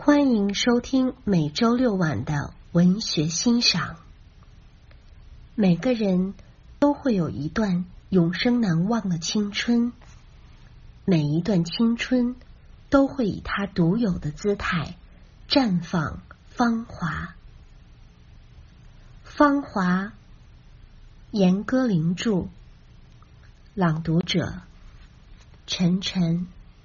欢迎收听每周六晚的文学欣赏。每个人都会有一段永生难忘的青春，每一段青春都会以它独有的姿态绽放芳华。芳华，严歌苓著，朗读者陈晨。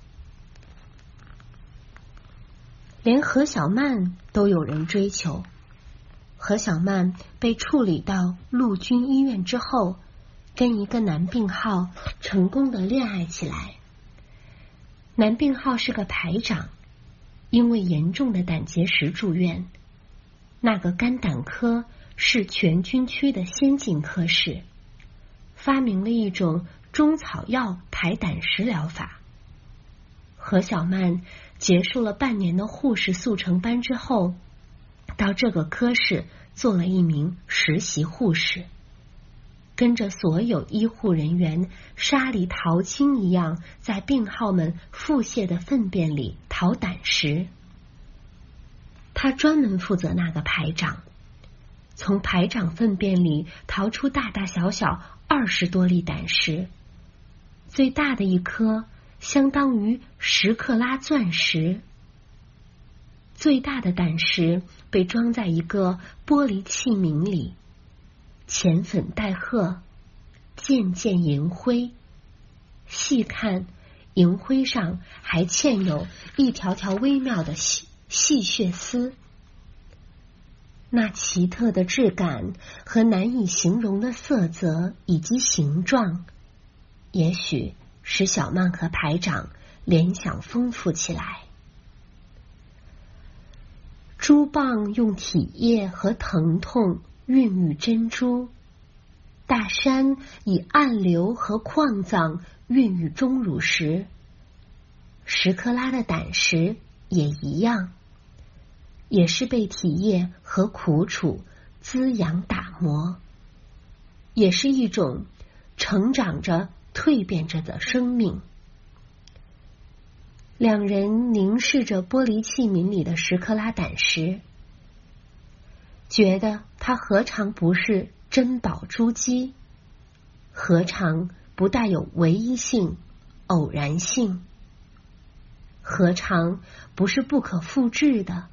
连何小曼都有人追求。何小曼被处理到陆军医院之后，跟一个男病号成功的恋爱起来。男病号是个排长，因为严重的胆结石住院。那个肝胆科是全军区的先进科室，发明了一种中草药排胆石疗法。何小曼结束了半年的护士速成班之后，到这个科室做了一名实习护士，跟着所有医护人员沙里淘金一样，在病号们腹泻的粪便里淘胆石。他专门负责那个排长，从排长粪便里淘出大大小小20多粒胆石，最大的一颗相当于10克拉钻石。最大的胆石被装在一个玻璃器皿里，浅粉带褐，渐渐银灰。细看，银灰上还嵌有一条条微妙的细血丝。那奇特的质感和难以形容的色泽以及形状，也许使小曼和排长联想丰富起来。珠蚌用体液和疼痛孕育珍珠，大山以暗流和矿藏孕育钟乳石。10克拉的胆石也一样，也是被体液和苦楚滋养打磨，也是一种成长着蜕变着的生命。两人凝视着玻璃器皿里的10克拉胆石，觉得它何尝不是珍宝珠玑，何尝不带有唯一性、偶然性，何尝不是不可复制的？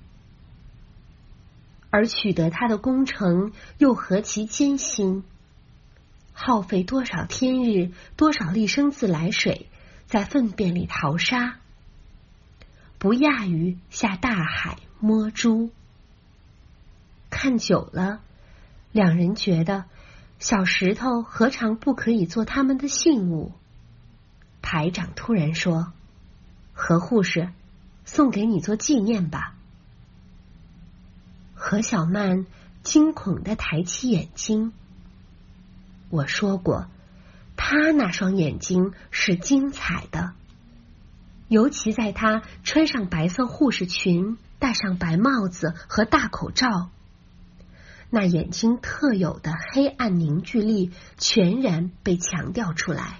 而取得它的工程又何其艰辛，耗费多少天日，多少粒生自来水，在粪便里淘沙，不亚于下大海摸珠。看久了，两人觉得小石头何尝不可以做他们的信物。排长突然说：“何护士，送给你做纪念吧。”何小曼惊恐地抬起眼睛。我说过，他那双眼睛是精彩的，尤其在他穿上白色护士裙，戴上白帽子和大口罩，那眼睛特有的黑暗凝聚力全然被强调出来。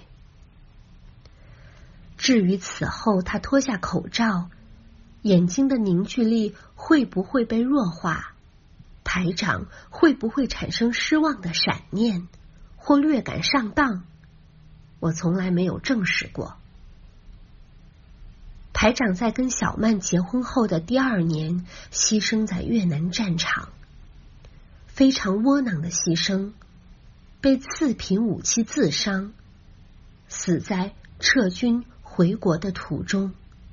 至于此后他脱下口罩，眼睛的凝聚力会不会被弱化，排长会不会产生失望的闪念，或略感上当，我从来没有证实过。排长在跟小曼结婚后的第2年牺牲在越南战场，非常窝囊的牺牲，被次品武器自伤，死在撤军回国的途中。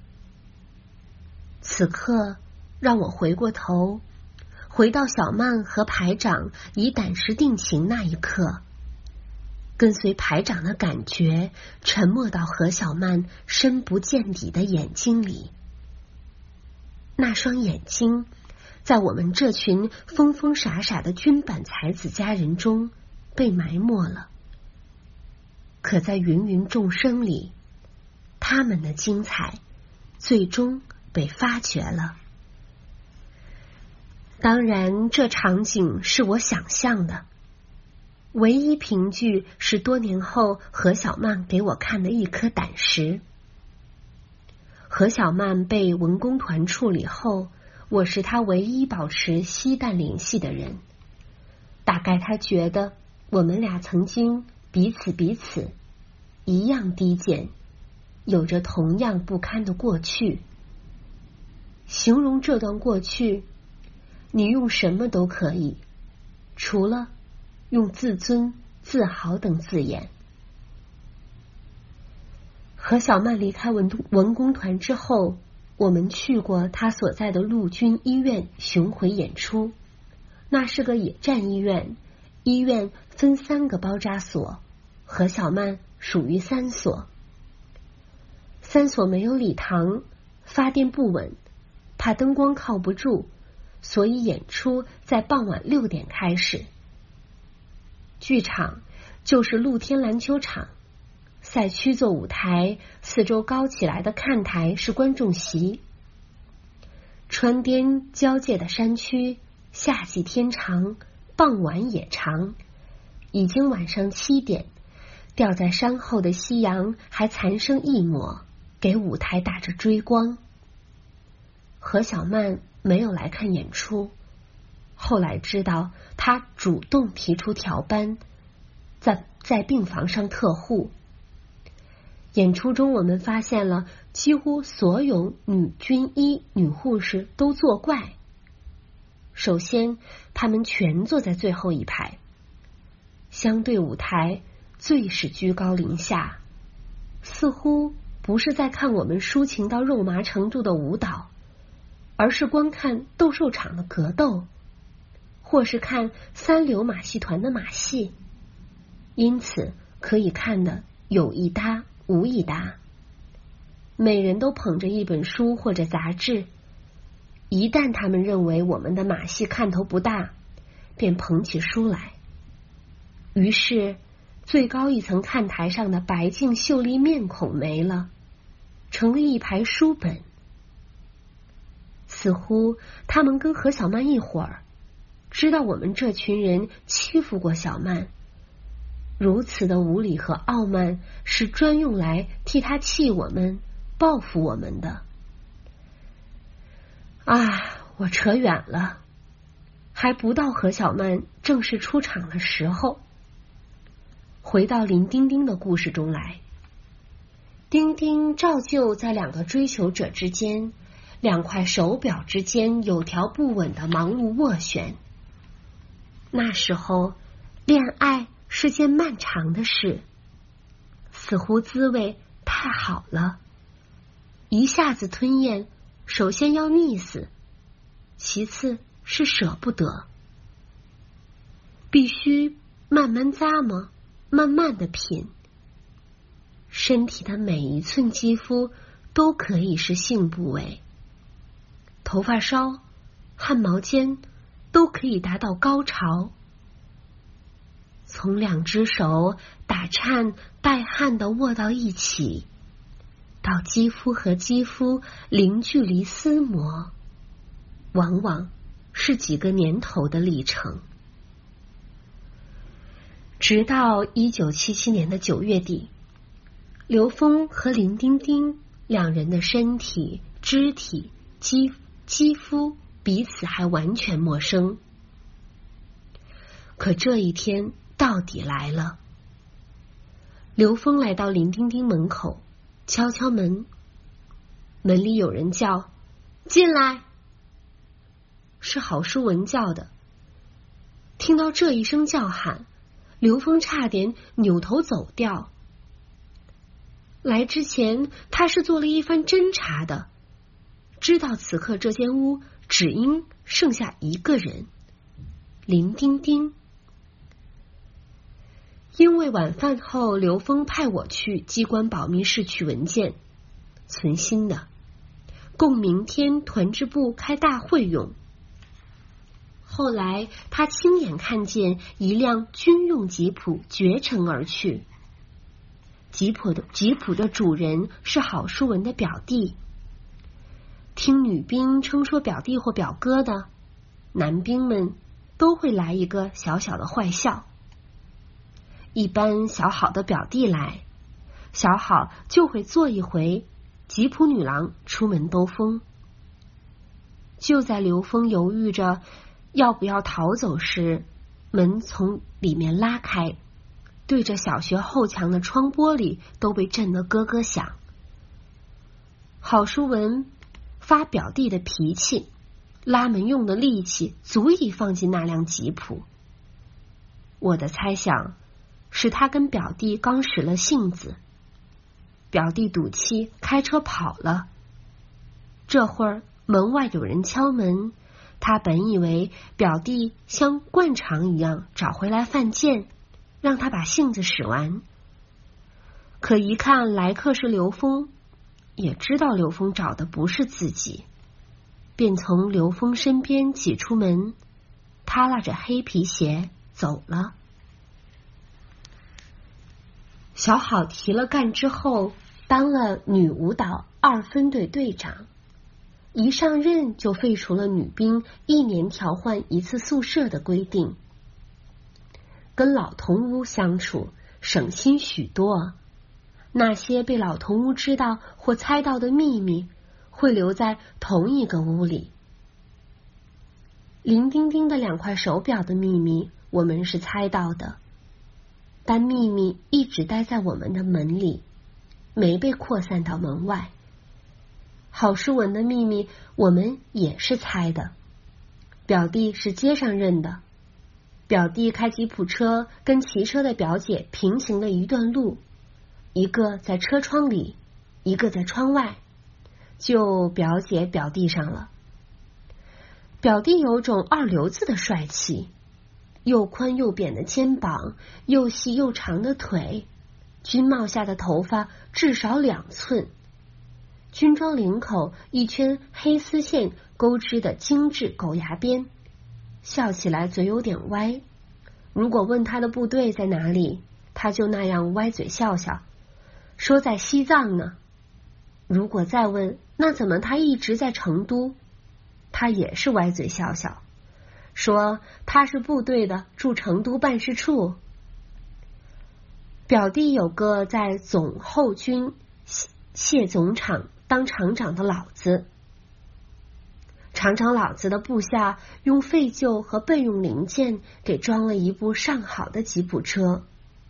此刻让我回过头，回到小曼和排长以胆石定情那一刻，跟随排长的感觉沉没到何小曼深不见底的眼睛里。那双眼睛在我们这群疯疯傻傻的军版才子佳人中被埋没了，可在芸芸众生里，他们的精彩最终被发掘了。当然，这场景是我想象的，唯一凭据是多年后何小曼给我看的一颗胆石。何小曼被文工团处理后， 我是他唯一保持稀淡联系的人。大概他觉得我们俩曾经彼此一样低贱，有着同样不堪的过去。形容这段过去，你用什么都可以，除了用自尊、自豪等字眼。何小曼离开文工团之后，我们去过他所在的陆军医院巡回演出。那是个野战医院，医院分3个包扎所，何小曼属于3所。3所没有礼堂，发电不稳，怕灯光靠不住，所以演出在傍晚6点开始。剧场就是露天篮球场，赛区做舞台，四周高起来的看台是观众席。川滇交界的山区，夏季天长，傍晚也长。已经晚上7点，吊在山后的夕阳还残剩一抹，给舞台打着追光。何小曼没有来看演出，后来知道她主动提出调班，在病房上特护。演出中我们发现了几乎所有女军医、女护士都作怪。首先，她们全坐在最后一排，相对舞台，最是居高临下，似乎不是在看我们抒情到肉麻程度的舞蹈，而是观看斗兽场的格斗，或是看3流马戏团的马戏。因此可以看得有一搭无一搭。每人都捧着一本书或者杂志，一旦他们认为我们的马戏看头不大，便捧起书来。于是最高一层看台上的白净秀丽面孔没了，成了一排书本。似乎他们跟何小曼一伙儿，知道我们这群人欺负过小曼，如此的无礼和傲慢是专用来替他气我们、报复我们的。我扯远了，还不到何小曼正式出场的时候。回到林丁丁的故事中来，丁丁照旧在2个追求者之间，2块手表之间有条不紊的忙碌斡旋。那时候，恋爱是件漫长的事，似乎滋味太好了，一下子吞咽，首先要腻死，其次是舍不得，必须慢慢咂摸，慢慢的品。身体的每一寸肌肤都可以是性部位，头发梢、汗毛尖都可以达到高潮。从2只手打颤带汗的握到一起，到肌肤和肌肤零距离撕磨，往往是几个年头的历程。直到1977年的9月底，刘峰和林丁丁2人的身体、肢体、肌肤彼此还完全陌生。可这一天到底来了。刘峰来到林丁丁门口，敲敲门，门里有人叫：“进来！”是郝淑文叫的。听到这一声叫喊，刘峰差点扭头走掉。来之前他是做了一番侦查的，知道此刻这间屋只应剩下一个人，林丁丁。因为晚饭后刘峰派我去机关保密室取文件，存心的，供明天团支部开大会用。后来他亲眼看见一辆军用吉普绝尘而去，吉普的主人是郝淑文的表弟。听女兵称说表弟或表哥的，男兵们都会来一个小小的坏笑。一般小好的表弟来，小好就会做一回吉普女郎出门兜风。 就在刘峰犹豫着要不要逃走时，门从里面拉开，对着小学后墙的窗玻璃都被震得咯咯响。郝淑文发表弟的脾气，拉门用的力气足以放进那辆吉普。我的猜想是他跟表弟刚使了性子，表弟赌气开车跑了。这会儿门外有人敲门，他本以为表弟像惯常一样找回来犯贱，让他把性子使完。可一看来客是刘峰，也知道刘峰找的不是自己，便从刘峰身边挤出门，踏拉着黑皮鞋走了。小好提了干之后，当了女舞蹈2分队队长，一上任就废除了女兵1年调换1次宿舍的规定。跟老同屋相处省心许多，那些被老同屋知道或猜到的秘密会留在同一个屋里。林丁丁的2块手表的秘密我们是猜到的，但秘密一直待在我们的门里，没被扩散到门外。郝淑文的秘密我们也是猜的，表弟是街上认的，表弟开吉普车跟骑车的表姐平行了一段路，一个在车窗里，一个在窗外，就表姐表弟上了。表弟有种二流子的帅气，又宽又扁的肩膀，又细又长的腿，军帽下的头发至少2寸，军装领口一圈黑丝线勾织的精致狗牙边，笑起来嘴有点歪。如果问他的部队在哪里，他就那样歪嘴笑笑，说在西藏呢。如果再问那怎么他一直在成都，他也是歪嘴笑笑，说他是部队的，驻成都办事处。表弟有个在总后军谢总厂当厂长的老子，厂长老子的部下用废旧和备用零件给装了一部上好的吉普车，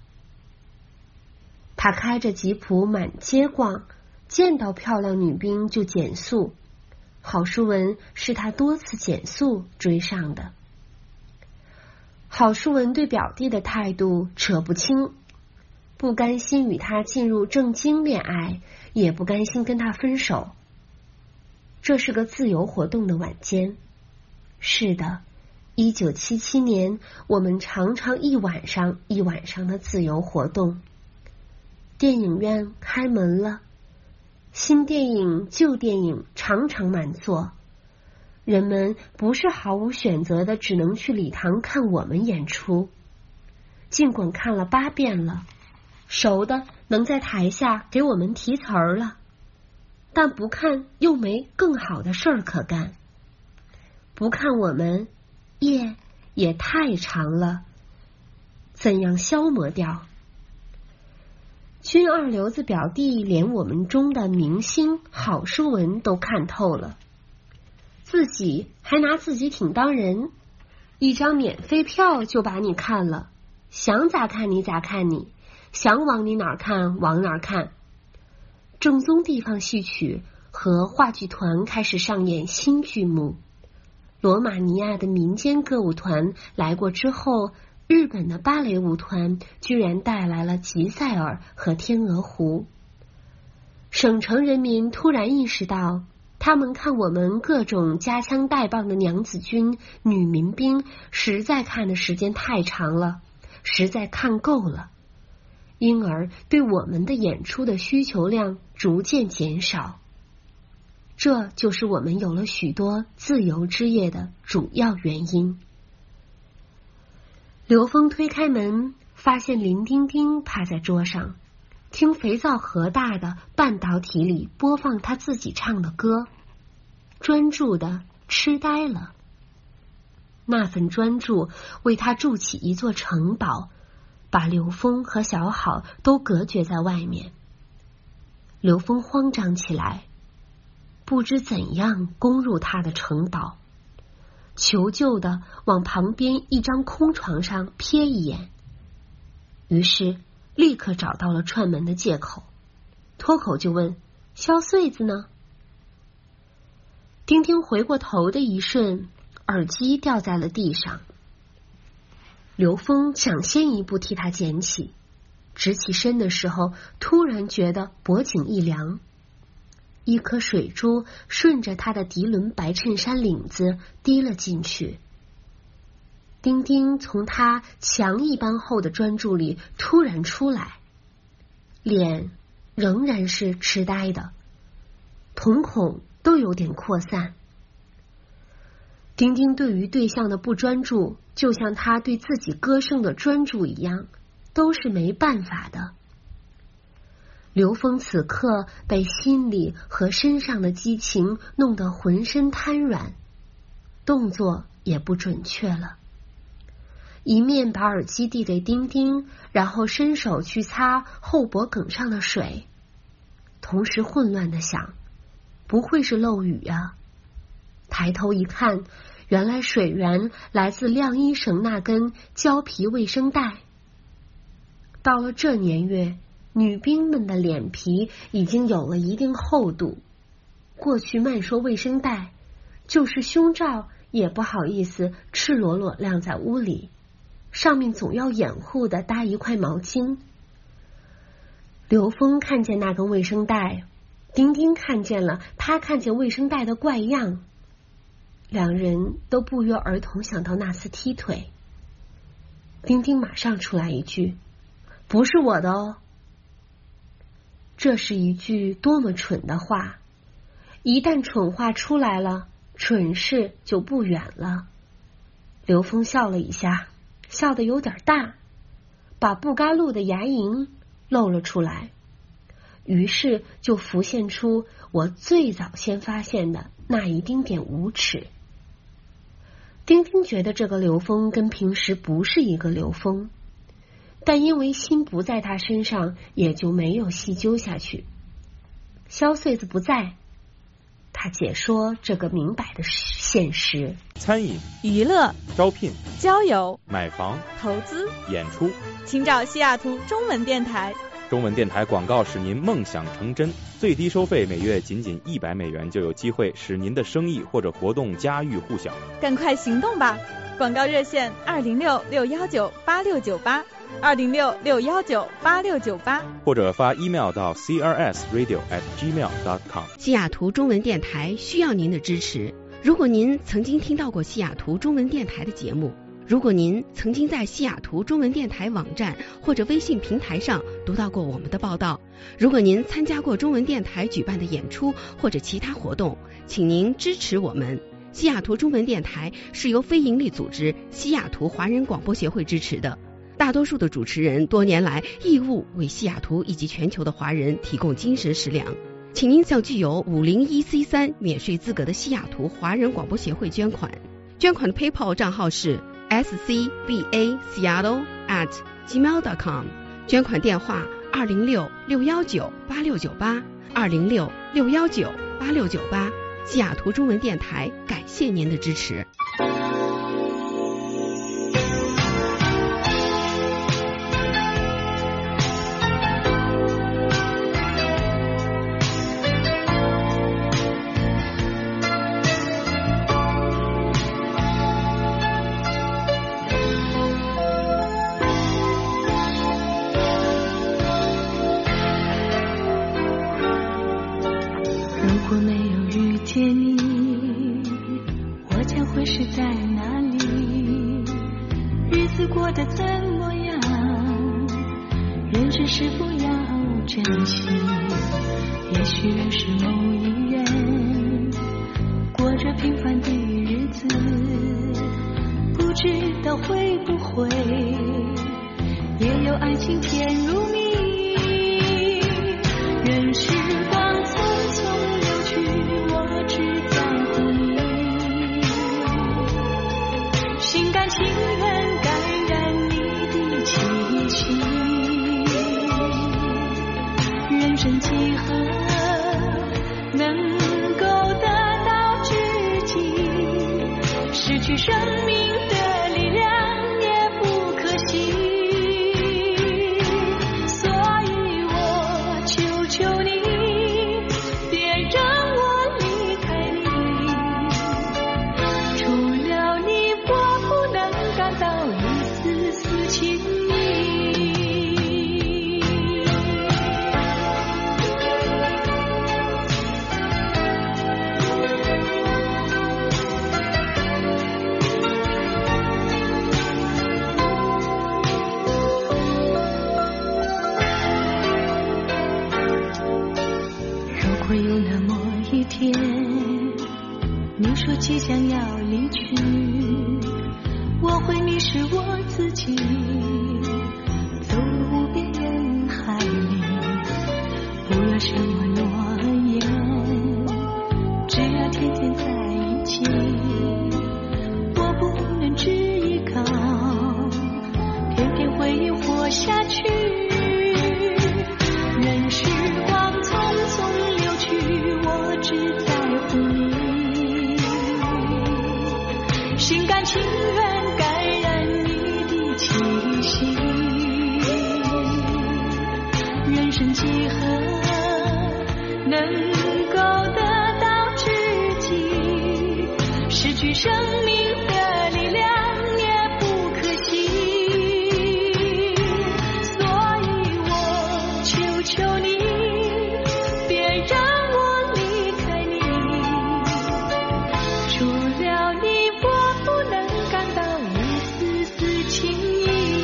他开着吉普满街逛，见到漂亮女兵就减速，郝淑文是他多次减速追上的。郝淑文对表弟的态度扯不清，不甘心与他进入正经恋爱，也不甘心跟他分手。这是个自由活动的晚间。是的，1977年我们常常一晚上一晚上的自由活动。电影院开门了，新电影旧电影常常满座，人们不是毫无选择的只能去礼堂看我们演出，尽管看了8遍了，熟的能在台下给我们提词儿了，但不看又没更好的事儿可干。不看我们，夜也太长了，怎样消磨掉？军二流子表弟连我们中的明星郝淑文都看透了，自己还拿自己挺当人，一张免费票就把你看了，想咋看你咋看你，想往你哪儿看往哪儿看。正宗地方戏曲和话剧团开始上演新剧目，罗马尼亚的民间歌舞团来过之后，日本的芭蕾舞团居然带来了吉赛尔和天鹅湖。省城人民突然意识到，他们看我们各种夹枪带棒的娘子军、女民兵实在看的时间太长了，实在看够了，因而对我们的演出的需求量逐渐减少。这就是我们有了许多自由之夜的主要原因。刘峰推开门，发现林丁丁趴在桌上，听肥皂盒大的半导体里播放他自己唱的歌，专注的痴呆了。那份专注为他筑起一座城堡，把刘峰和小好都隔绝在外面。刘峰慌张起来， 不知怎样攻入他的城堡，求救的往旁边一张空床上瞥一眼，于是立刻找到了串门的借口，脱口就问：萧穗子呢？丁丁回过头的一瞬，耳机掉在了地上。刘峰想先一步替他捡起，直起身的时候，突然觉得脖颈一凉，一颗水珠顺着他的涤纶白衬衫领子滴了进去。丁丁从他墙一般厚的专注里突然出来，脸仍然是痴呆的，瞳孔都有点扩散。丁丁对于对象的不专注，就像他对自己歌声的专注一样，都是没办法的。刘峰此刻被心里和身上的激情弄得浑身瘫软，动作也不准确了，一面把耳机递给丁丁，然后伸手去擦后脖梗上的水，同时混乱地想，不会是漏雨啊。抬头一看，原来水源来自晾衣绳那根胶皮卫生带。到了这年月，女兵们的脸皮已经有了一定厚度，过去慢说卫生带，就是胸罩也不好意思赤裸裸晾在屋里，上面总要掩护的搭一块毛巾。刘峰看见那根卫生带，丁丁看见了他看见卫生带的怪样，两人都不约而同想到那次踢腿。丁丁马上出来一句：不是我的哦。这是一句多么蠢的话，一旦蠢话出来了，蠢事就不远了。刘峰笑了一下，笑得有点大，把不该露的牙龈露了出来，于是就浮现出我最早先发现的那一丁点无耻。丁丁觉得这个刘峰跟平时不是一个刘峰，但因为心不在他身上，也就没有细究下去。萧穗子不在，他解说这个明摆的现实： 餐饮、 娱乐、 招聘、 交友、 买房、 投资、 演出， 请找西雅图中文电台。 中文电台广告使您梦想成真，最低收费每月仅$100就有机会使您的生意或者活动家喻户晓。 赶快行动吧！广告热线206-619-8698，206-619-8698， 或者发 email 到 crsradio@gmail.com。 西雅图中文电台需要您的支持。如果您曾经听到过西雅图中文电台的节目，如果您曾经在西雅图中文电台网站或者微信平台上读到过我们的报道，如果您参加过中文电台举办的演出或者其他活动，请您支持我们。西雅图中文电台是由非营利组织西雅图华人广播协会支持的，大多数的主持人多年来义务为西雅图以及全球的华人提供精神食粮，请您向具有501C3免税资格的西雅图华人广播协会捐款。捐款的 PayPal 账号是scbaseattle@gmail.com， 捐款电话206-619-8698 206-619-8698。西雅图中文电台感谢您的支持。 如果没有遇见你，我将会是在哪里？日子过得怎么样？人生是否要珍惜？也许认识某一人，过着平凡的日子，不知道会不会也有爱情甜如蜜。任时光匆匆流去，我只在乎你，心甘情愿感染你的气息，人生几何能够失去生命的力量也不可惜。所以我求求你，别让我离开你，除了你我不能感到一丝丝情意。如果有那么一天，你说即将要离去，我会迷失我自己，走入无边人海里，不要什么诺言，只要天天在一起。我不能只依靠片片回忆活下去，任时光匆匆流去，我只在乎你，心甘情愿感染你的气息。人生几何能够得到知己，失去生命的力量也不可惜。所以我求求你，别让我离开你，除了你我不能感到一丝丝情意。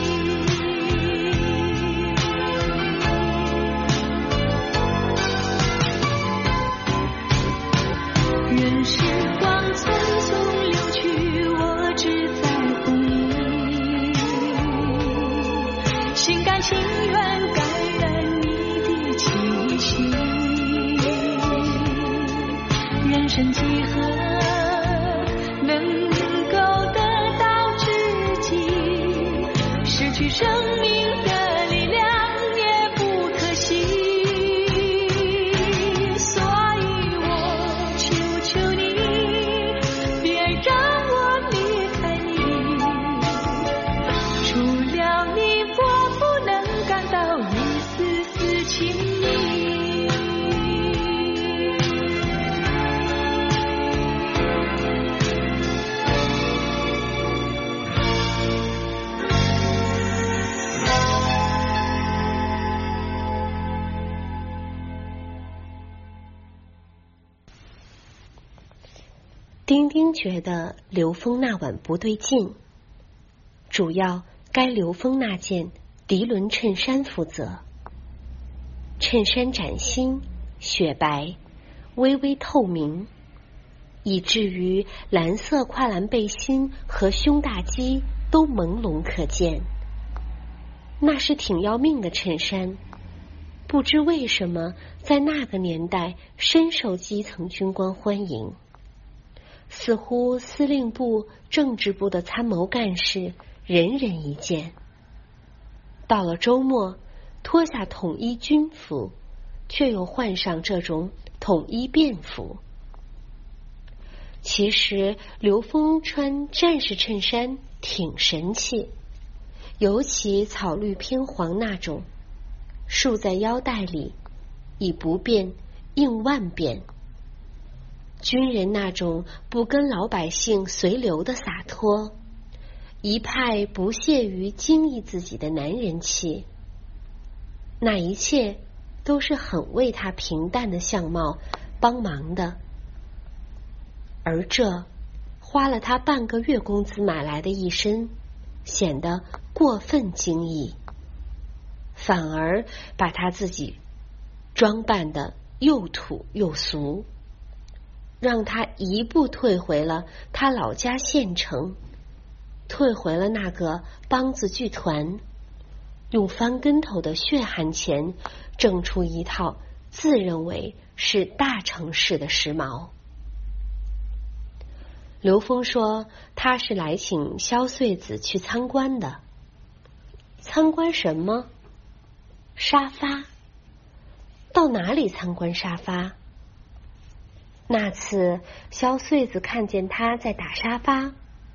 任时光匆匆流去，我只在乎你，心甘情愿感染你的气息。人生几何能够得到知己，失去生命的力量也不可惜。所以我求求你，别让我离开你，除了你我不能感到一丝丝情意。 丁丁觉得刘峰那晚不对劲，主要该刘峰那件涤纶衬衫负责。衬衫崭新雪白，微微透明，以至于蓝色跨栏背心和胸大肌都朦胧可见。那是挺要命的衬衫，不知为什么在那个年代深受基层军官欢迎。似乎司令部、政治部的参谋干事人人一件。到了周末，脱下统一军服，却又换上这种统一便服。其实刘峰穿战士衬衫挺神气，尤其草绿偏黄那种，束在腰带里，以不变应万变。军人那种不跟老百姓随流的洒脱，一派不屑于惊异自己的男人气，那一切都是很为他平淡的相貌帮忙的。而这花了他半个月工资买来的一身，显得过分惊异，反而把他自己装扮得又土又俗，让他一步退回了他老家县城，退回了那个梆子剧团，用翻跟头的血汗钱挣出一套自认为是大城市的时髦。刘峰说他是来请萧穗子去参观的。参观什么？沙发。到哪里参观沙发？那次萧穗子看见他在打沙发，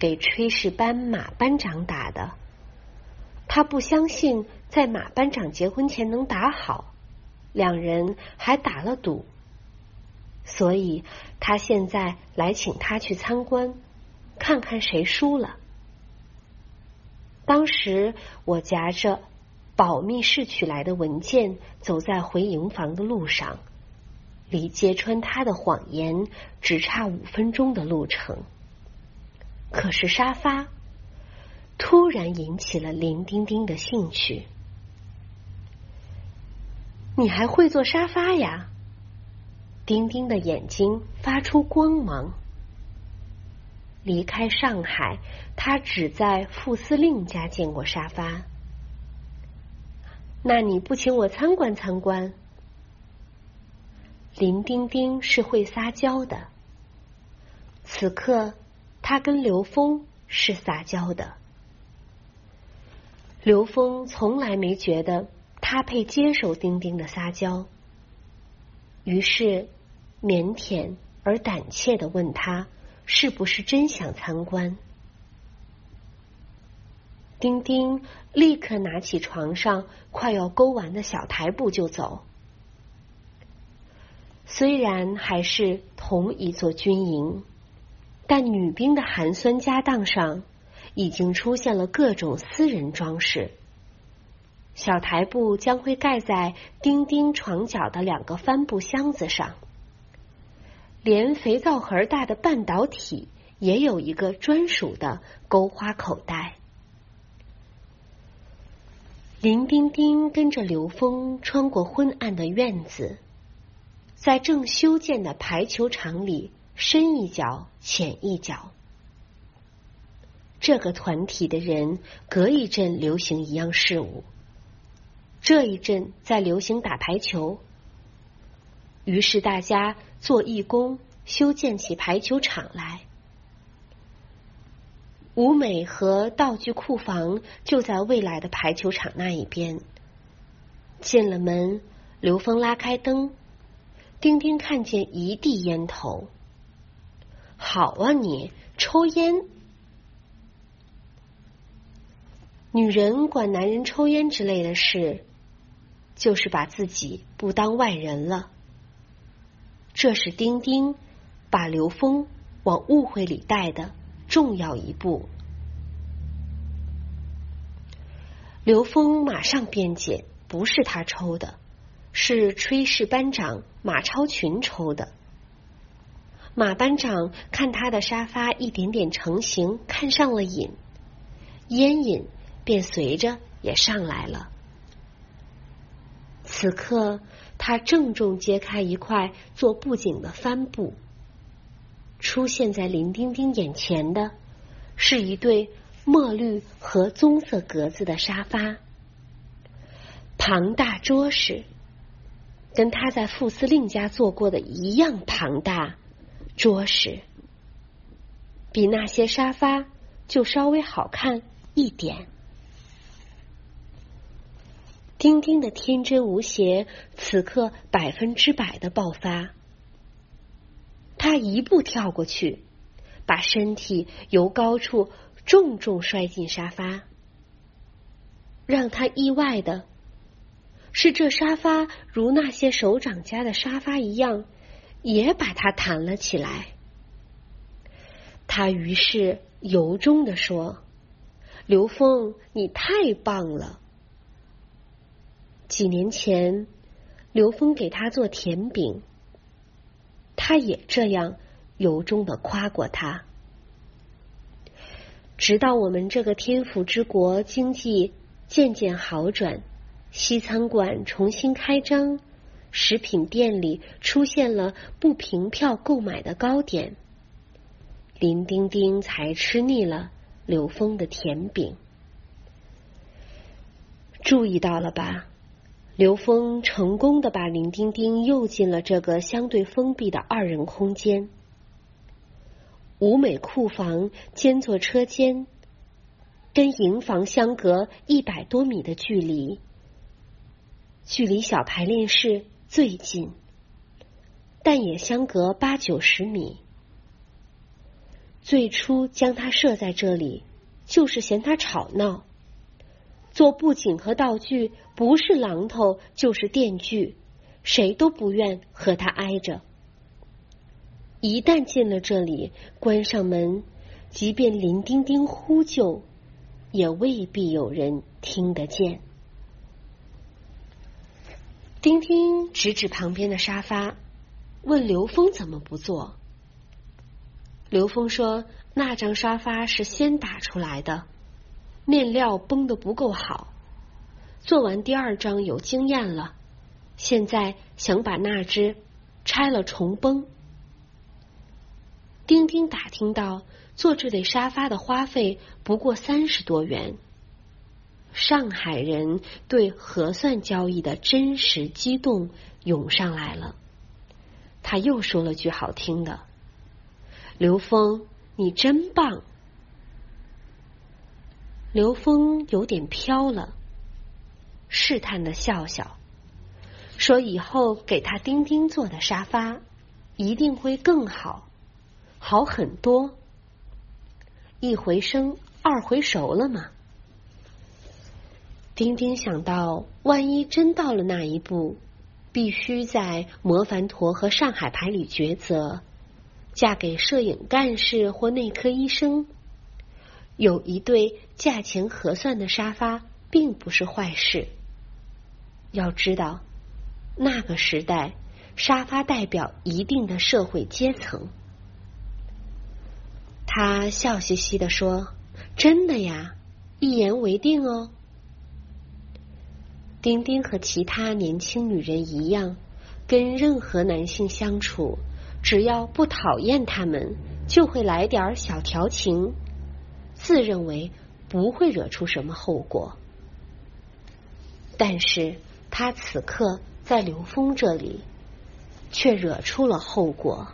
给炊事班马班长打的。他不相信在马班长结婚前能打好，两人还打了赌，所以他现在来请他去参观，看看谁输了。当时我夹着保密室取来的文件，走在回营房的路上，离揭穿他的谎言只差5分钟的路程。可是沙发突然引起了林丁丁的兴趣。你还会做沙发呀？丁丁的眼睛发出光芒。离开上海，他只在副司令家见过沙发。那你不请我参观参观？林丁丁是会撒娇的，此刻他跟刘峰是撒娇的。刘峰从来没觉得他配接受丁丁的撒娇，于是腼腆而胆怯地问他是不是真想参观。丁丁立刻拿起床上快要勾完的小台布就走。虽然还是同一座军营，但女兵的寒酸家当上已经出现了各种私人装饰。小台布将会盖在丁丁床角的2个帆布箱子上，连肥皂盒大的半导体也有一个专属的钩花口袋。林丁丁跟着刘峰穿过昏暗的院子，在正修建的排球场里深一脚浅一脚。这个团体的人隔一阵流行一样事物，这一阵在流行打排球，于是大家做义工，修建起排球场来。舞美和道具库房就在未来的排球场那一边。进了门，刘峰拉开灯，丁丁看见一地烟头。好啊你，抽烟！女人管男人抽烟之类的事，就是把自己不当外人了。这是丁丁把刘峰往误会里带的重要一步。刘峰马上辩解，不是他抽的，是炊事班长马超群抽的。马班长看他的沙发一点点成型，看上了瘾，烟瘾便随着也上来了。此刻他郑重揭开一块做布景的帆布，出现在林丁丁眼前的是一对墨绿和棕色格子的沙发，庞大桌实，跟他在副司令家做过的一样庞大桌实，比那些沙发就稍微好看一点。丁丁的天真无邪此刻100%的爆发，他一步跳过去，把身体由高处重重摔进沙发。让他意外的是，这沙发如那些首长家的沙发一样，也把他弹了起来。他于是由衷地说：刘峰，你太棒了。几年前，刘峰给他做甜饼，他也这样由衷地夸过他。直到我们这个天府之国经济渐渐好转，西餐馆重新开张，食品店里出现了不凭票购买的糕点，林丁丁才吃腻了刘峰的甜饼。注意到了吧？刘峰成功地把林丁丁诱进了这个相对封闭的2人空间。舞美库房兼作车间，跟营房相隔100多米的距离，距离小排练室最近，但也相隔80-90米。 最初将他设在这里，就是嫌他吵闹。做布景和道具，不是榔头就是电锯，谁都不愿和他挨着。一旦进了这里，关上门，即便林丁丁呼救，也未必有人听得见。丁丁指指旁边的沙发，问刘峰怎么不坐。刘峰说，那张沙发是先打出来的，面料绷得不够好，做完第二张有经验了，现在想把那只拆了重绷。丁丁打听到做这类沙发的花费不过30多元。上海人对核算交易的真实激动涌上来了。他又说了句好听的，刘峰，你真棒。刘峰有点飘了，试探的笑笑，说以后给他丁丁做的沙发一定会更好，好很多。一回生，二回熟了嘛。丁丁想到，万一真到了那一步，必须在模范坨和上海牌里抉择，嫁给摄影干事或内科医生，有一对价钱合算的沙发并不是坏事。要知道，那个时代沙发代表一定的社会阶层。他笑嘻嘻地说，真的呀，一言为定哦。丁丁和其他年轻女人一样，跟任何男性相处，只要不讨厌他们，就会来点小调情，自认为不会惹出什么后果。但是他此刻在刘峰这里，却惹出了后果。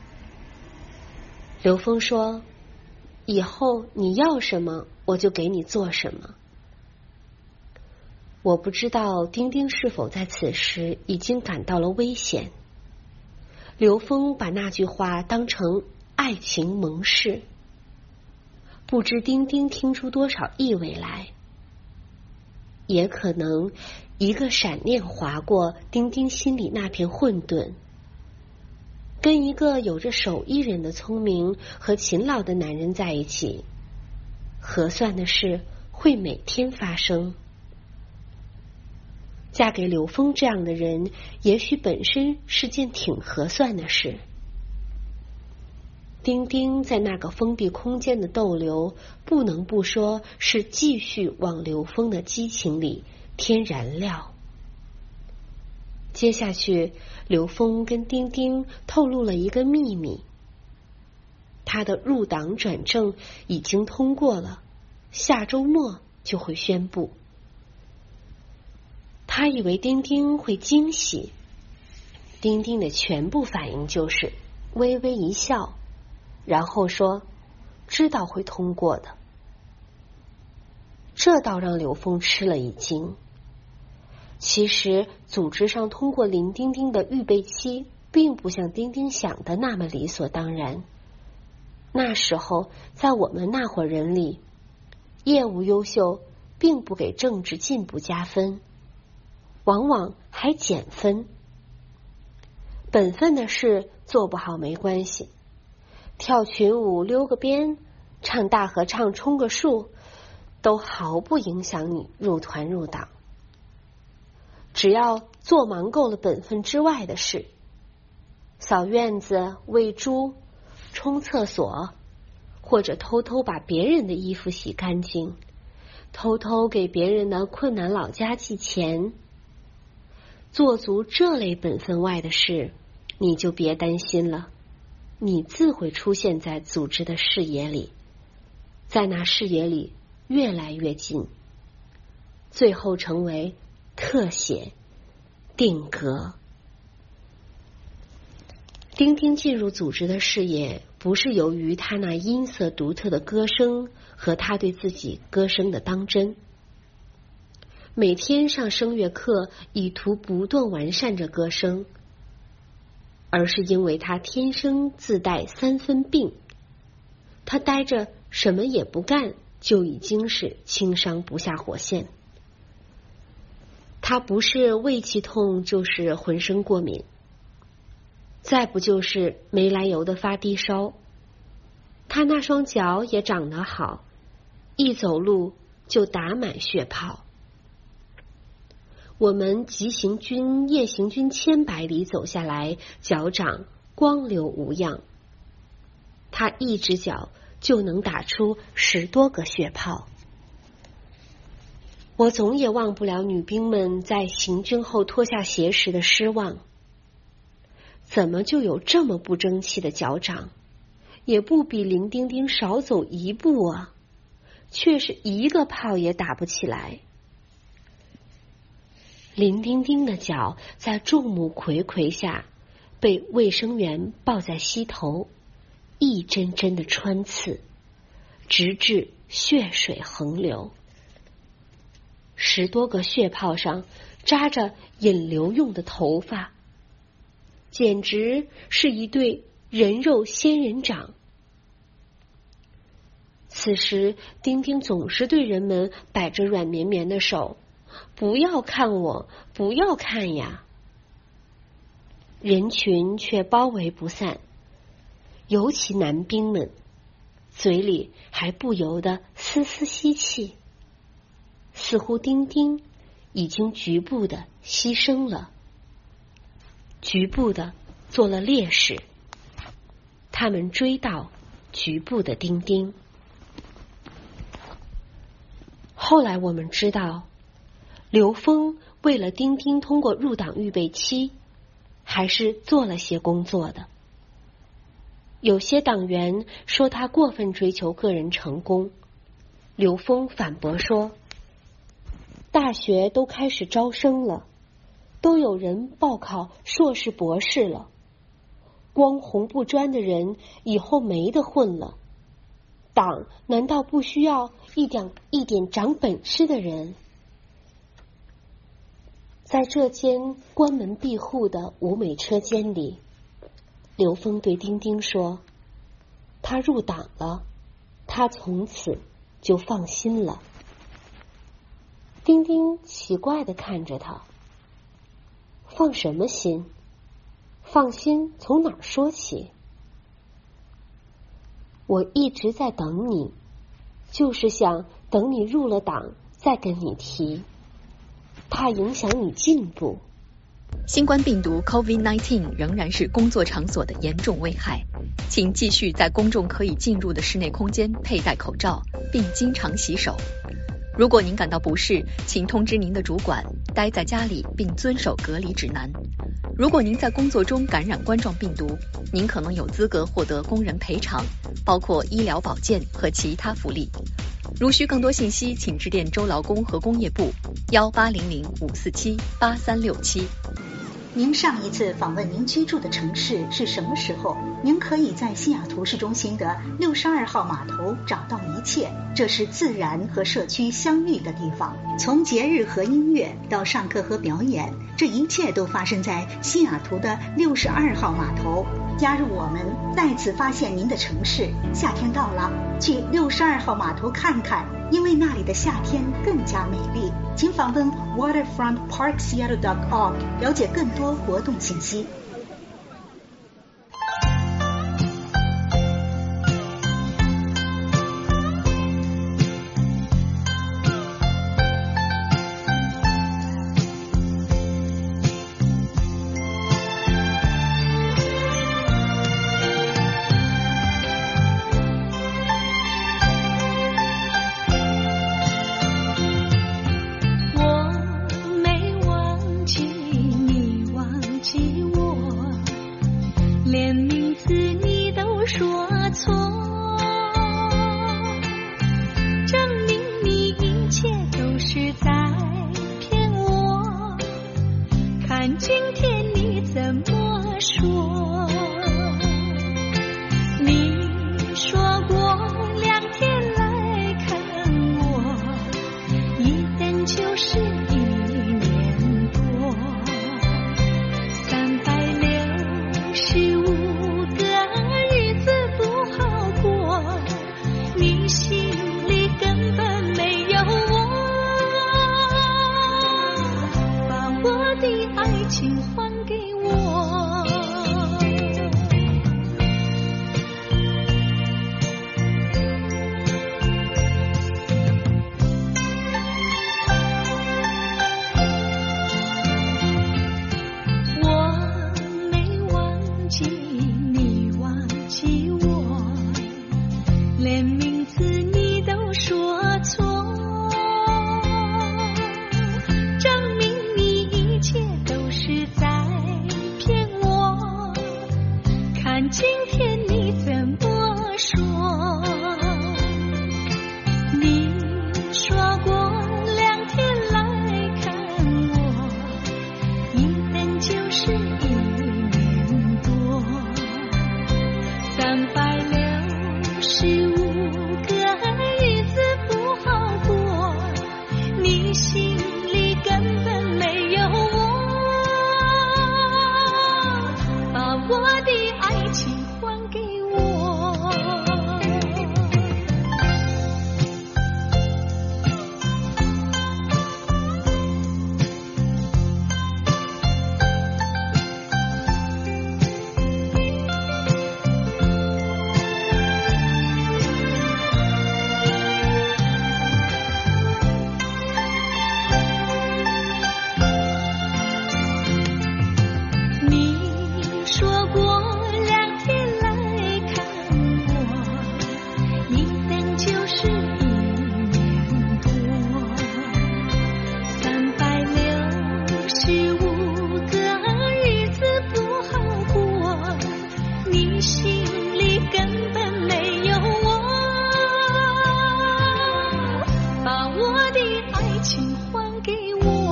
刘峰说，以后你要什么，我就给你做什么。我不知道丁丁是否在此时已经感到了危险。刘峰把那句话当成爱情盟誓，不知丁丁听出多少意味来。也可能一个闪念划过丁丁心里那片混沌，跟一个有着手艺人的聪明和勤劳的男人在一起，合算的事会每天发生。嫁给刘峰这样的人，也许本身是件挺合算的事。丁丁在那个封闭空间的逗留，不能不说是继续往刘峰的激情里添燃料。接下去，刘峰跟丁丁透露了一个秘密，他的入党转正已经通过了，下周末就会宣布。他以为丁丁会惊喜，丁丁的全部反应就是微微一笑，然后说知道会通过的。这倒让刘峰吃了一惊。其实组织上通过林丁丁的预备期，并不像丁丁想的那么理所当然。那时候在我们那伙人里，业务优秀并不给政治进步加分，往往还减分。本分的事做不好没关系，跳群舞、溜个边、唱大合唱、充个数，都毫不影响你入团入党。只要做忙够了本分之外的事，扫院子、喂猪、冲厕所，或者偷偷把别人的衣服洗干净，偷偷给别人的困难老家寄钱，做足这类本分外的事，你就别担心了，你自会出现在组织的视野里，在那视野里越来越近，最后成为特写、定格。丁丁进入组织的视野，不是由于他那音色独特的歌声和他对自己歌声的当真。每天上声乐课，以图不断完善着歌声，而是因为他天生自带3分病。 他呆着什么也不干，就已经是轻伤不下火线。他不是胃气痛，就是浑身过敏，再不就是没来由的发低烧。他那双脚也长得好，一走路就打满血泡。我们急行军、夜行军千百里走下来，脚掌光溜无恙。他一只脚就能打出10多个血泡。我总也忘不了女兵们在行军后脱下鞋时的失望。怎么就有这么不争气的脚掌？也不比林丁丁少走一步啊，却是一个泡也打不起来。林丁丁的脚在众目睽睽下被卫生员抱在膝头，一针针的穿刺，直至血水横流。10多个血泡上扎着引流用的头发，简直是一对人肉仙人掌。此时丁丁总是对人们摆着软绵绵的手，不要看我，不要看呀。人群却包围不散，尤其男兵们嘴里还不由得丝丝吸气，似乎丁丁已经局部的牺牲了，局部的做了烈士。他们追悼局部的丁丁。后来我们知道，刘峰为了丁丁通过入党预备期，还是做了些工作的。有些党员说他过分追求个人成功，刘峰反驳说，大学都开始招生了，都有人报考硕士博士了，光红不专的人以后没得混了，党难道不需要一点长本事的人？在这间关门闭户的五美车间里，刘峰对丁丁说，他入党了，他从此就放心了。丁丁奇怪地看着他，放什么心？放心从哪儿说起？我一直在等你，就是想等你入了党再跟你提，怕影响你进步。 新冠病毒 COVID-19 仍然是工作场所的严重危害，请继续在公众可以进入的室内空间佩戴口罩，并经常洗手。如果您感到不适，请通知您的主管，待在家里并遵守隔离指南。如果您在工作中感染冠状病毒，您可能有资格获得工人赔偿，包括医疗保健和其他福利。如需更多信息，请致电州劳工和工业部1800-547-8367。 您上一次访问您居住的城市是什么时候？您可以在西雅图市中心的62号码头找到一切，这是自然和社区相遇的地方。从节日和音乐到上课和表演，这一切都发生在西雅图的62号码头。加入我们，再次发现您的城市。夏天到了，去62号码头看看，因为那里的夏天更加美丽。请访问 waterfrontparkseattle.org 了解更多活动信息。 我没忘记你忘记我。 连名字你都说错，证明你一切都是在骗我。看今天你怎么说？你说过2天来看我，一等就是1年多，365个日子不好过，你心里根本没有我，把我的爱情还给我。你说过2天来看我，一等就是1年多，365个日子不好过，你心里根本没有我，把我的爱情还给我。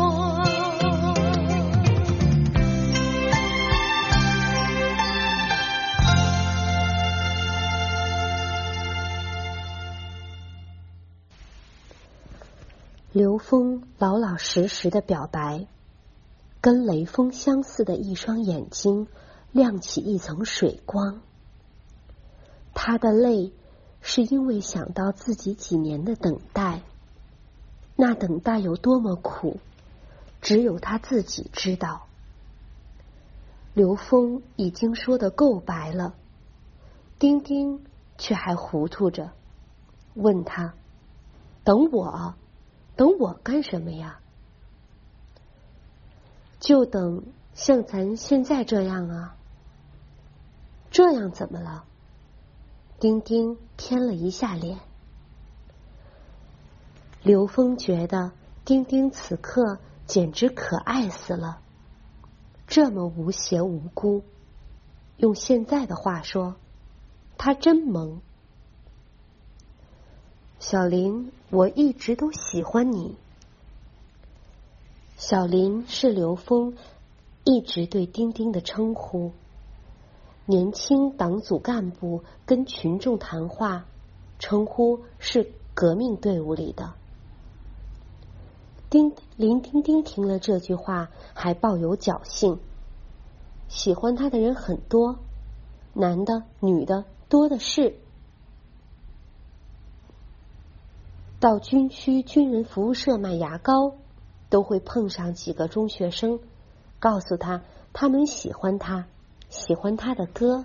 刘峰老老实实的表白，跟雷锋相似的一双眼睛亮起一层水光。他的泪是因为想到自己几年的等待，那等待有多么苦，只有他自己知道。刘峰已经说得够白了，丁丁却还糊涂着，问他：等我？等我干什么呀？就等像咱现在这样啊。这样怎么了？丁丁偏了一下脸。刘峰觉得丁丁此刻简直可爱死了，这么无邪无辜，用现在的话说，他真萌。小林，我一直都喜欢你。小林是刘峰一直对丁丁的称呼。年轻党组干部跟群众谈话，称呼是革命队伍里的。林丁丁听了这句话还抱有侥幸，喜欢他的人很多，男的女的多的是。到军区军人服务社买牙膏，都会碰上几个中学生，告诉他他们喜欢他，喜欢他的歌。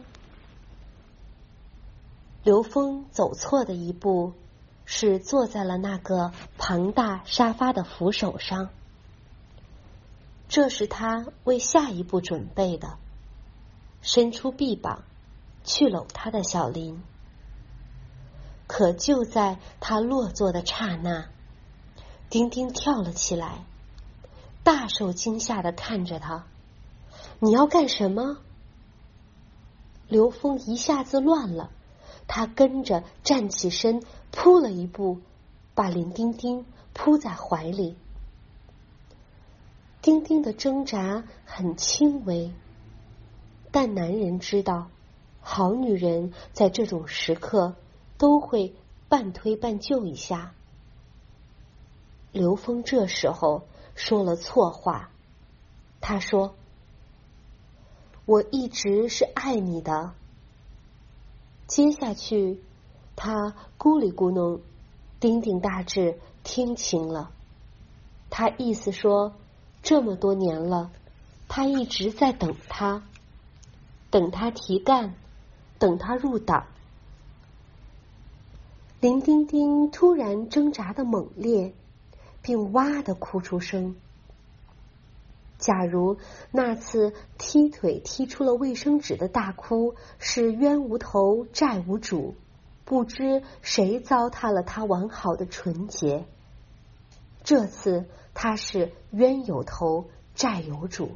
刘峰走错的一步，是坐在了那个庞大沙发的扶手上，这是他为下一步准备的，伸出臂膀去搂他的小林。可就在他落座的刹那，丁丁跳了起来，大受惊吓地看着他。你要干什么？刘峰一下子乱了，他跟着站起身，扑了一步，把林丁丁扑在怀里。丁丁的挣扎很轻微，但男人知道，好女人在这种时刻都会半推半就一下。刘峰这时候说了错话，他说：我一直是爱你的。接下去他咕里咕哝，丁丁大致听清了，他意思说这么多年了，他一直在等他，等他提干，等他入党。林丁丁突然挣扎的猛烈，并哇的哭出声。假如那次踢腿踢出了卫生纸的大哭是冤无头债无主， 不知谁糟蹋了他完好的纯洁。这次他是冤有头，债有主。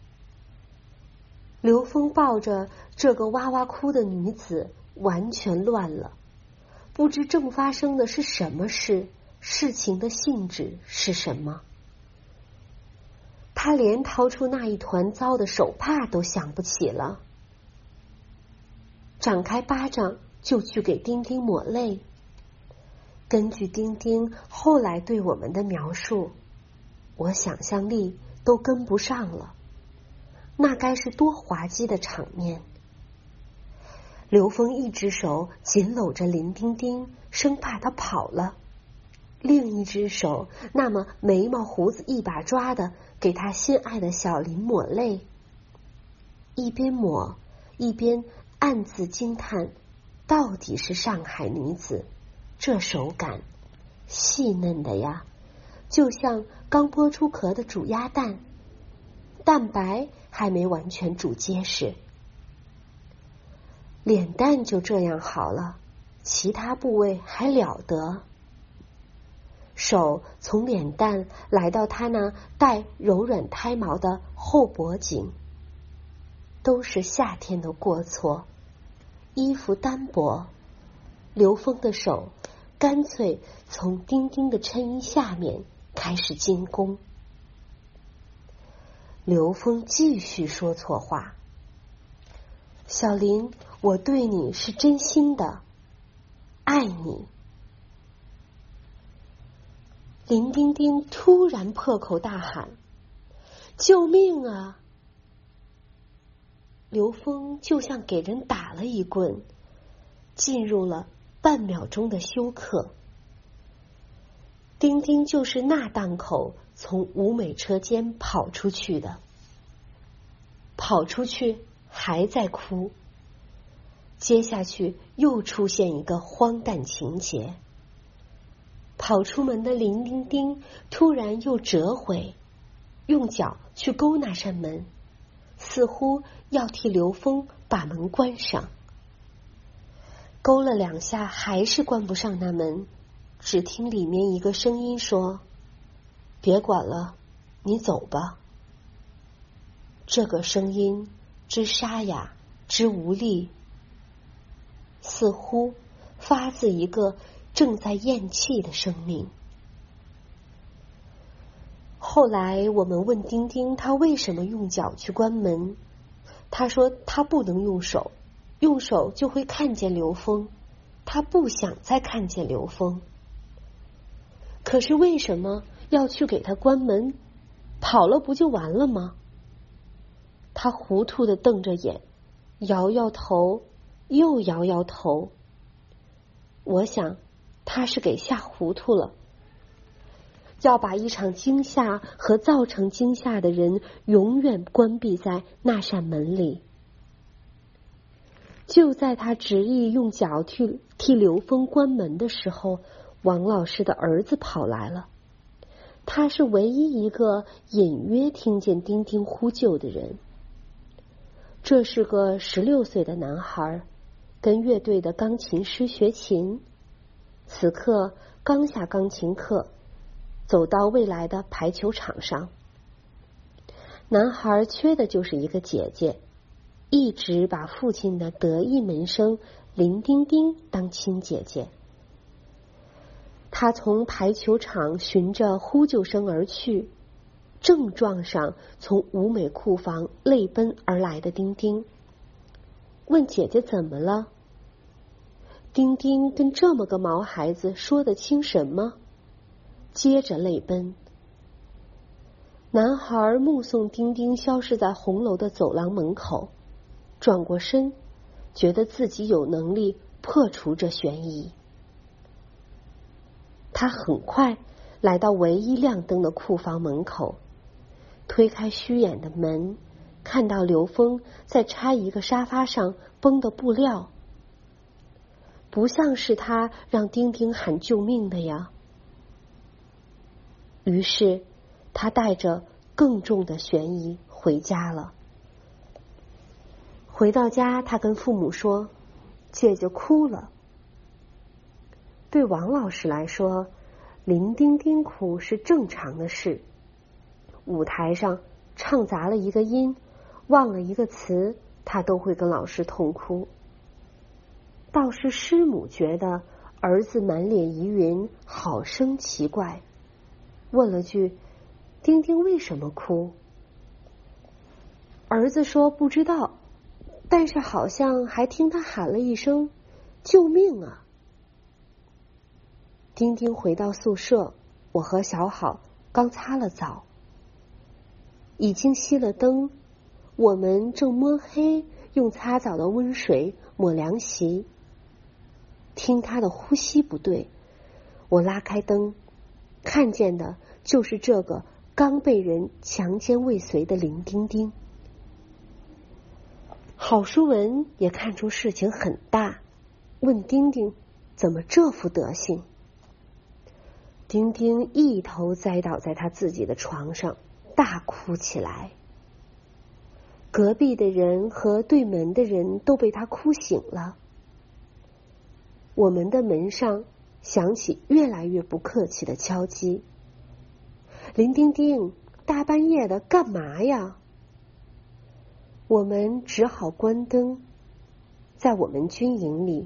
刘峰抱着这个哇哇哭的女子，完全乱了，不知正发生的是什么事，事情的性质是什么。他连掏出那一团糟的手帕都想不起了，展开巴掌就去给丁丁抹泪。根据丁丁后来对我们的描述，我想象力都跟不上了，那该是多滑稽的场面。刘峰一只手紧搂着林丁丁，生怕他跑了，另一只手那么眉毛胡子一把抓的给他心爱的小林抹泪，一边抹一边暗自惊叹，到底是上海女子，这手感细嫩的呀，就像刚剥出壳的煮鸭蛋，蛋白还没完全煮结实。脸蛋就这样好了，其他部位还了得。手从脸蛋来到他那带柔软胎毛的后脖颈，都是夏天的过错。衣服单薄，刘峰的手干脆从丁丁的衬衣下面开始进攻。刘峰继续说错话：小林，我对你是真心的，爱你。林丁丁突然破口大喊：救命啊！刘峰就像给人打了一棍，进入了半秒钟的休克。丁丁就是那档口从吴美车间跑出去的，跑出去还在哭。接下去又出现一个荒诞情节，跑出门的林丁丁突然又折回，用脚去勾那扇门，似乎要替刘峰把门关上。勾了2下还是关不上那门，只听里面一个声音说：别管了，你走吧。这个声音之沙哑，之无力，似乎发自一个正在咽气的生命。后来我们问丁丁他为什么用脚去关门，他说他不能用手，用手就会看见刘峰，他不想再看见刘峰。可是为什么要去给他关门？跑了不就完了吗？他糊涂地瞪着眼，摇摇头，又摇摇头。我想他是给吓糊涂了，要把一场惊吓和造成惊吓的人永远关闭在那扇门里。就在他执意用脚替刘峰关门的时候，王老师的儿子跑来了。他是唯一一个隐约听见丁丁呼救的人。这是个16岁的男孩，跟乐队的钢琴师学琴，此刻刚下钢琴课，走到未来的排球场上。男孩缺的就是一个姐姐，一直把父亲的得意门生林丁丁当亲姐姐。他从排球场循着呼救声而去，正撞上从吴美库房泪奔而来的丁丁，问姐姐怎么了。丁丁跟这么个毛孩子说得清什么？接着泪奔。男孩目送丁丁消失在红楼的走廊门口，转过身，觉得自己有能力破除这悬疑。他很快来到唯一亮灯的库房门口，推开虚掩的门，看到刘峰在拆一个沙发上绷的布料，不像是他让丁丁喊救命的呀。于是他带着更重的悬疑回家了。回到家，他跟父母说，姐姐哭了。 对王老师来说，林丁丁哭是正常的事。舞台上唱砸了一个音，忘了一个词，他都会跟老师痛哭。倒是师母觉得儿子满脸疑云，好生奇怪，问了句：“丁丁为什么哭？”儿子说不知道，但是好像还听他喊了一声：“救命啊！”丁丁回到宿舍，我和小好刚擦了澡，已经熄了灯，我们正摸黑用擦澡的温水抹凉席。听他的呼吸不对，我拉开灯，看见的就是这个刚被人强奸未遂的林丁丁。郝淑文也看出事情很大，问丁丁怎么这副德行。丁丁一头栽倒在他自己的床上，大哭起来。隔壁的人和对门的人都被他哭醒了。我们的门上响起越来越不客气的敲击。林丁丁，大半夜的干嘛呀？我们只好关灯。在我们军营里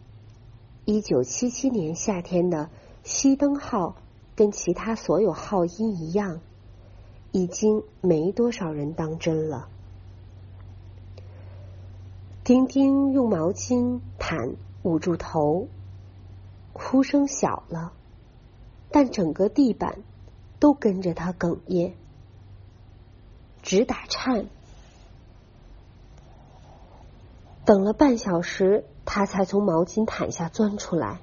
，1977年夏天的熄灯号跟其他所有号音一样，已经没多少人当真了。丁丁用毛巾毯捂住头，哭声小了，但整个地板都跟着他哽咽，直打颤。等了半小时，他才从毛巾毯下钻出来。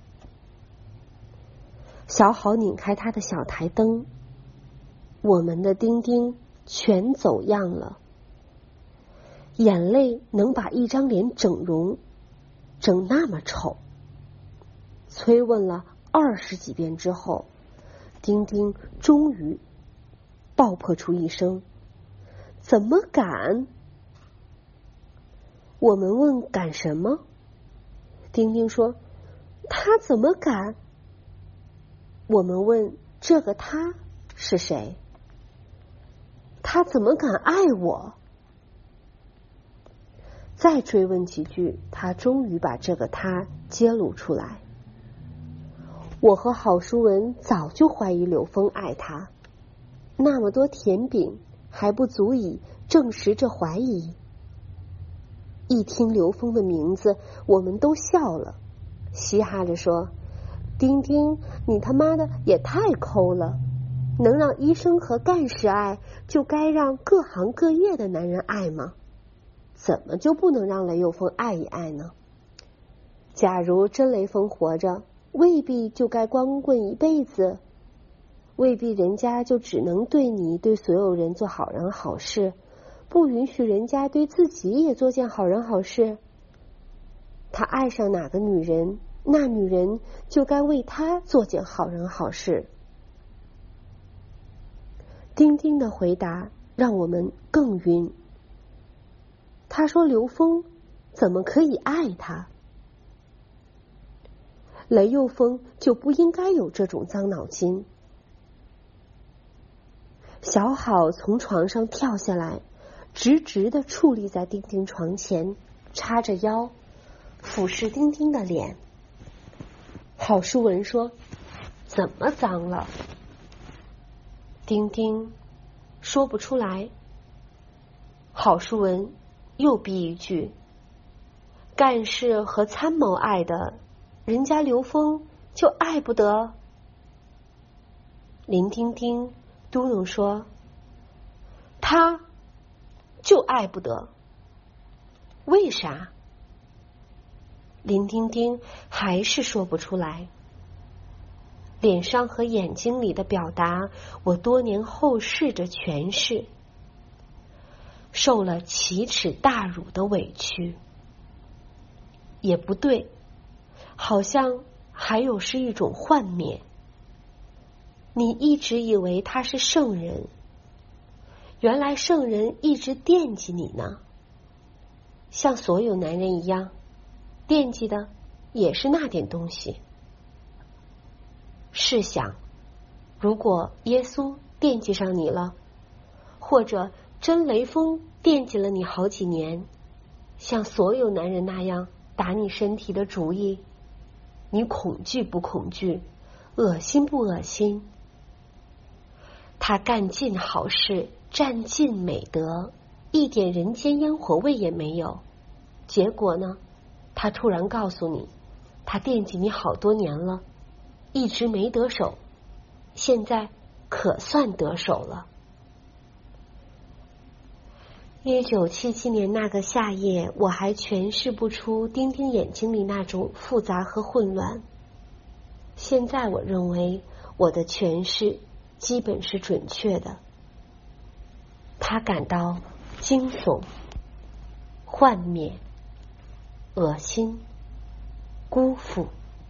小好拧开他的小台灯，我们的丁丁全走样了，眼泪能把一张脸整容，整那么丑。催问了20几遍之后，丁丁终于爆破出一声：“怎么敢？”我们问敢什么？丁丁说：“他怎么敢？”我们问这个他是谁？他怎么敢爱我？再追问几句，他终于把这个他揭露出来。我和郝淑文早就怀疑刘峰爱他，那么多甜饼还不足以证实这怀疑。一听刘峰的名字，我们都笑了，嘻哈着说：“丁丁，你他妈的也太抠了！能让医生和干事爱，就该让各行各业的男人爱吗？怎么就不能让雷有风爱一爱呢？假如真雷锋活着，未必就该光棍一辈子，未必人家就只能对你对所有人做好人好事，不允许人家对自己也做件好人好事。他爱上哪个女人，那女人就该为他做件好人好事。”丁丁的回答让我们更晕。他说刘峰怎么可以爱他？雷佑峰就不应该有这种脏脑筋。小好从床上跳下来，直直地矗立在丁丁床前，叉着腰俯视丁丁的脸。郝淑文说：“怎么脏了？”丁丁说不出来。郝淑文又逼一句：“干事和参谋爱的，人家刘峰就爱不得。”林丁丁嘟囔说：“他就爱不得。”为啥？林丁丁还是说不出来。脸上和眼睛里的表达，我多年后试着诠释。受了奇耻大辱的委屈。也不对，好像还有是一种幻灭。你一直以为他是圣人，原来圣人一直惦记你呢。像所有男人一样，惦记的也是那点东西。 试想，如果耶稣惦记上你了，或者真雷锋惦记了你好几年，像所有男人那样打你身体的主意，你恐惧不恐惧？恶心不恶心？他干尽好事，占尽美德，一点人间烟火味也没有。结果呢，他突然告诉你，他惦记你好多年了，一直没得手，现在可算得手了。1977年那个夏夜，我还诠释不出丁丁眼睛里那种复杂和混乱。现在我认为我的诠释基本是准确的。他感到惊悚、幻灭、恶心、辜负。